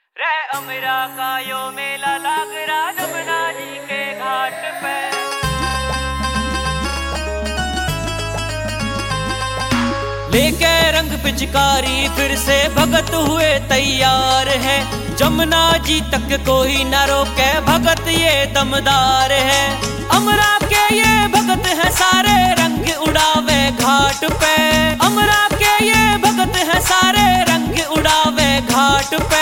रे अमरा का यो मेला लाग रहा जमुना जी के घाट पे। लेके रंग पिचकारी फिर से भगत हुए तैयार है। जमुना जी तक कोई न रोके, भगत ये दमदार है। अमरा के ये भगत है सारे, रंग उड़ावे घाट पे। अमरा के ये भगत है सारे, रंग उड़ावे घाट पे।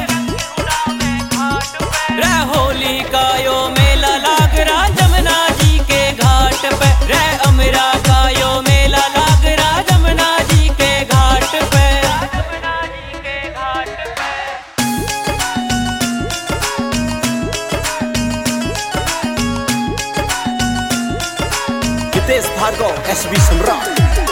रे होली का यो मेला लाग रहा जमुना जी के घाट पे। रे अमरा का यो मेला लाग रहा जमुना जी के घाट पे। जमुना जी के घाट पे। हितेश भार्गव एसबी सम्राट।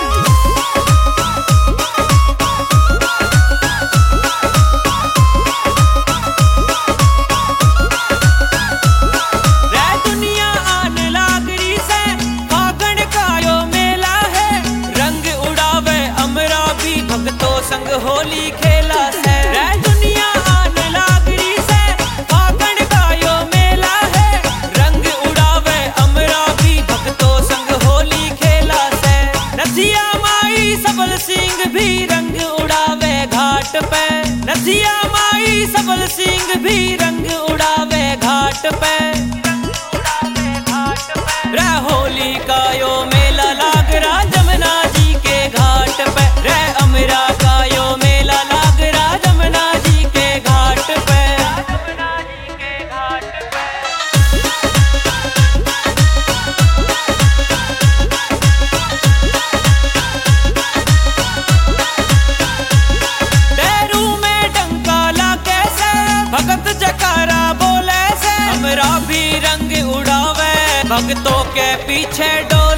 संग होली खेला से रे दुनिया आन लागरी से। फागण का यो मेला है, रंग उड़ावे अमरा भी भक्तों संग होली खेला से। नथिया माई सबल सिंह भी रंग उड़ावे घाट पे। नथिया माई सबल सिंह भी रंग उड़ावे घाट पे। रे होली का यो मेला लाग रहा जमुना जी के घाट पे। रे अमरा का यो मेला लाग रहा जमुना जी के घाट पे। जमुना जी के घाट पे। डेरू में डंका लागे से, भगत जकारा बोले से। अमरा भी रंग उड़ावे, भक्तों के पीछे डोले।